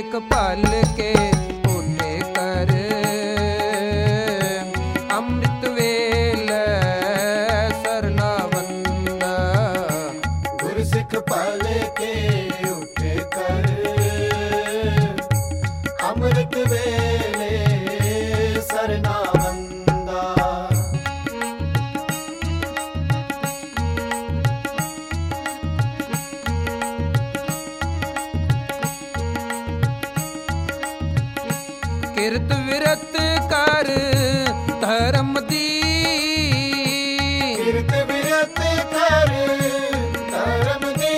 ਗੁਰਸਿੱਖ ਭਲ ਕੇ ਓਟੇ ਕਰ ਅੰਮ੍ਰਿਤ ਵੇਲੇ ਸਰਨਾ ਵੰਦਾ ਗੁਰਸਿੱਖ ਭਲ ਕੇ ਓਟੇ ਕਰ ਅੰਮ੍ਰਿਤ ਵੇਲੇ ਸਰਨਾ ਵੰਦਾ ਕਿਰਤ ਵਿਰਤ ਕਰ ਧਰਮ ਦੀ ਕਿਰਤ ਵਿਰਤ ਕਰ ਧਰਮ ਦੀ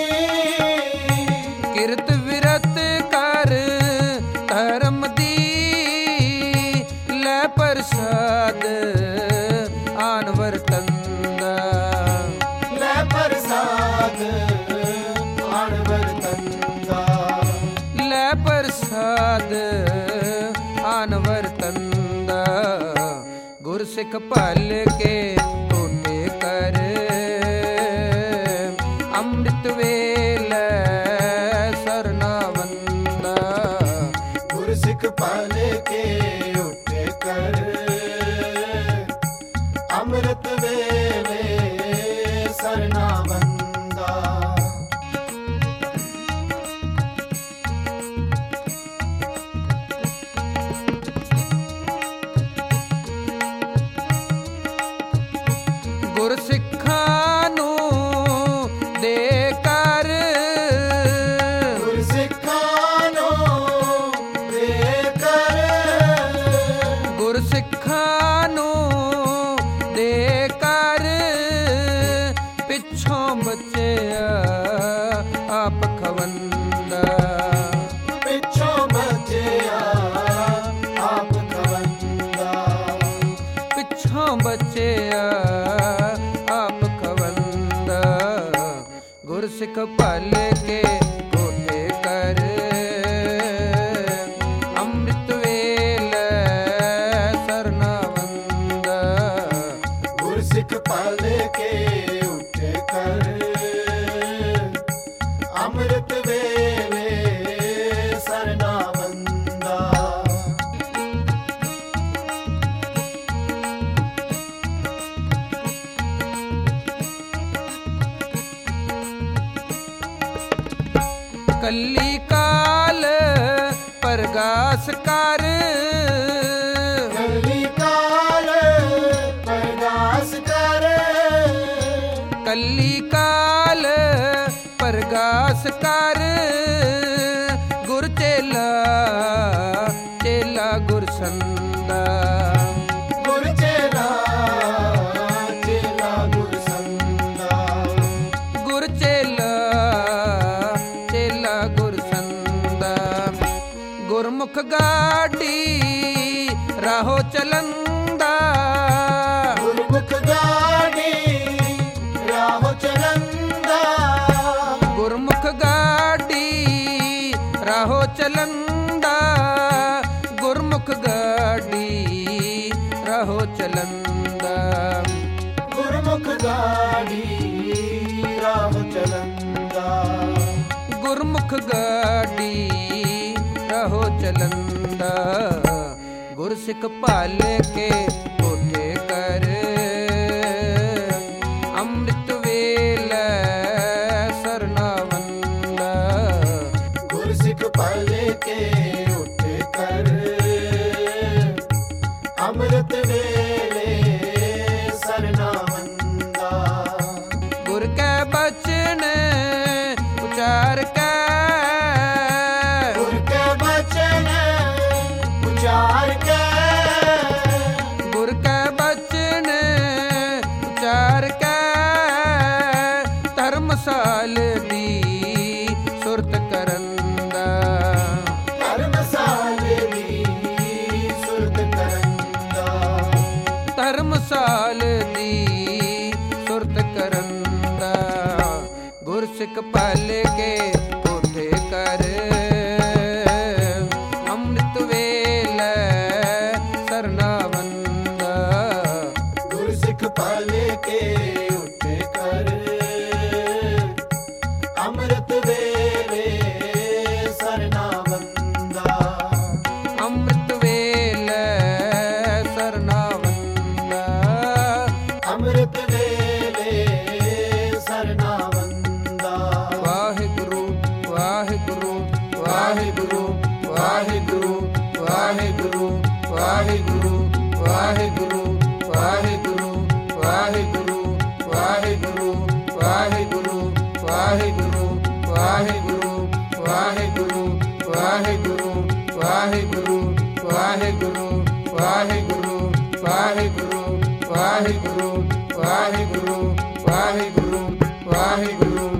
ਕਿਰਤ ਵਿਰਤ ਕਰ ਧਰਮ ਦੀ ਲੈ ਪ੍ਰਸਾਦ ਆਨ ਵਰਤੰਦਾ ਲੈ ਪ੍ਰਸਾਦ ਆਣ ਵਰਤੰਦਾ ਲੈ ਪ੍ਰਸਾਦ ਆਨ ਵਰਤੰਦਾ ਗੁਰਸਿੱਖ ਭਲ ਕੇ ਓਟੇ ਕਰ ਅੰਮ੍ਰਿਤ ਵੇਲੇ ਸਰਨਾ ਵੰਦਾ ਗੁਰਸਿੱਖ ਭਲ ਕੇ ਓਟੇ ਕਰ ਅੰਮ੍ਰਿਤ ਵੇਲੇ ਸਰਨਾ ਵੰਦਾ ਗੁਰਸਿੱਖਾਂ ਨੂੰ ਦੇ ਕਰ ਗੁਰਸਿੱਖਾਂ ਨੂੰ ਦੇ ਕਰ ਗੁਰਸਿੱਖਾਂ ਨੂੰ ਦੇ ਕਰ ਪਿੱਛੋਂ ਬਚਿਆ ਆਪ ਖਵੰਦਾ ਪਿੱਛੋਂ ਬਚਿਆ ਆਪ ਖਵੰਦਾ ਪਿੱਛੋਂ ਬਚਿਆ ਆਪ ਖਵੰਦਾ ਗੁਰਸਿੱਖ ਭਲ ਕੇ ਓਟੇ ਕਰ ਅੰਮ੍ਰਿਤ ਵੇਲੇ ਸਰਨਾ ਵੰਦਾ ਗੁਰਸਿੱਖ ਭਲ ਕੇ ਓਟੇ ਕਰ ਅੰਮ੍ਰਿਤ ਵੇਲੇ ਸਰਨਾ ਵੰਦਾ ਕੱਲੀ ਕਾਲ ਪ੍ਰਗਾਸ ਕਰ ਕੱਲੀ ਕਾਲ ਪ੍ਰਗਾਸ ਕਰ ਕੱਲੀ ਕਾਲ ਪ੍ਰਗਾਸ ਕਰ ਗੁਰ ਚੇਲਾ ਚੇਲਾ ਗੁਰ ਸੰਦਾ ਗੁਰ ਚੇਲਾ ਚੇਲਾ ਗੁਰ ਸੰਦਾ ਗੁਰ ਚੇਲਾ ਚੇਲਾ ਗੁਰ ਸੰਦਾ ਗੁਰਮੁਖ ਗਾਡੀ ਰਾਹੋ ਚਲੰਦਾ ਗੁਰਮੁਖ ਗਾਡੀ ਰਾਹ ਚਲੰਦਾ ਗੁਰਮੁਖ ਗਾਡੀ ਰਾਹੋ ਚਲੰਦਾ ਗੁਰਮੁਖ ਗਾਡੀ ਰਾਹੋ ਚਲੰਦਾ ਗੁਰਮੁਖ ਗਾਡੀ ਰਾਹ ਚਲੰਦਾ ਗੁਰਮੁਖ ਗਾਡੀ ਰਾਹੋ ਚਲੰਦਾ ਗੁਰਸਿੱਖ ਭਲ ਕੇ ਓਟੇ ਕਰ ਅੰਮ੍ਰਿਤ ਵੇਲੇ ਸਰਨਾ ਵੰਦਾ ਗੁਰਸਿੱਖ ਭਲ ਕੇ ਓਟੇ ਕਰ ਅੰਮ੍ਰਿਤ ਵੇਲੇ ਸਰਨਾ ਵੰਦਾ ਗੁਰ ਕੈ ਬਚਨ ਉਚਾਰ ਕੇ ਗੁਰ ਕੇ ਬਚਨ ਉਚਾਰ ਕੇ ਗੁਰ ਕੈ ਬਚਨ ਉਚਾਰ ਕੇ ਧਰਮਸਾਲ ਦੀ ਸੁਰਤ ਕਰੰਦਾ ਧਰਮਸਾਲ ਦੀ ਸੁਰਤ ਕਰੰਦਾ ਧਰਮਸਾਲ ਦੀ ਸੁਰਤ ਕਰੰਦਾ ਗੁਰਸਿੱਖ ਭਲ ਕੇ ਓਟੇ ਕਰ ਅੰਮ੍ਰਿਤ ਵੇਲੇ ਸਰਨਾ ਵੰਦਾ ਗੁਰਸਿੱਖ ਭਲ ਕੇ ਓਟੇ ਕਰ ਅੰਮ੍ਰਿਤ ਵੇਲੇ ਸਰਨਾ ਵੰਦਾ ਵਾਹਿਗੁਰੂ ਵਾਹਿਗੁਰੂ ਵਾਹਿਗੁਰੂ ਵਾਹਿਗੁਰੂ